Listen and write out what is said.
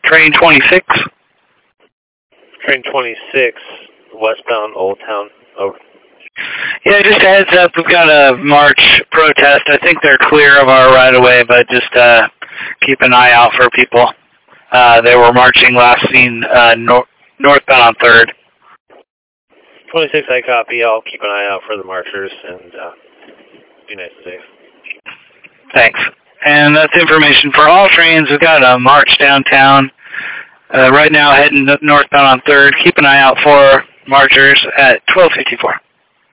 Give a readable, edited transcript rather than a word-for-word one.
Train 26. Train 26, westbound Old Town. Over. Yeah, just a heads up, we've got a march protest. I think they're clear of our right-of-way, but just keep an eye out for people. They were marching last seen northbound on 3rd. 26, I copy. I'll keep an eye out for the marchers and be nice and safe. Thanks. And that's information for all trains. We've got a march downtown. Right now heading northbound on 3rd. Keep an eye out for marchers at 12:54.